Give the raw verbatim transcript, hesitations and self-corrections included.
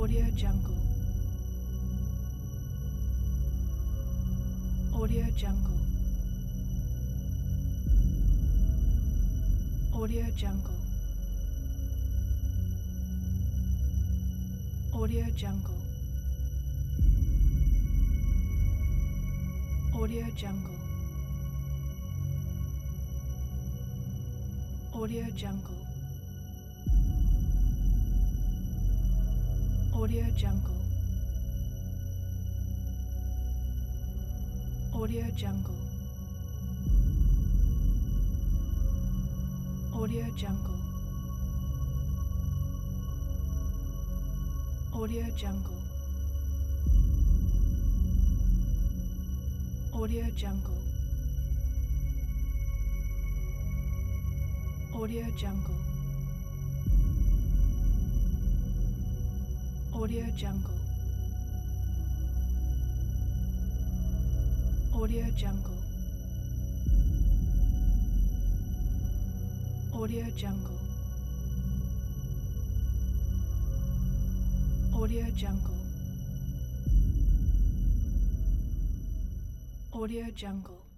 Audio Jungle. Audio Jungle. Audio Jungle. Audio Jungle. Audio Jungle. Audio Jungle. Audio Jungle. Audio Jungle. Audio Jungle. Audio Jungle. Audio Jungle. Audio Jungle. Audio Jungle. Audio Jungle. Audio Jungle. Audio Jungle. Audio Jungle.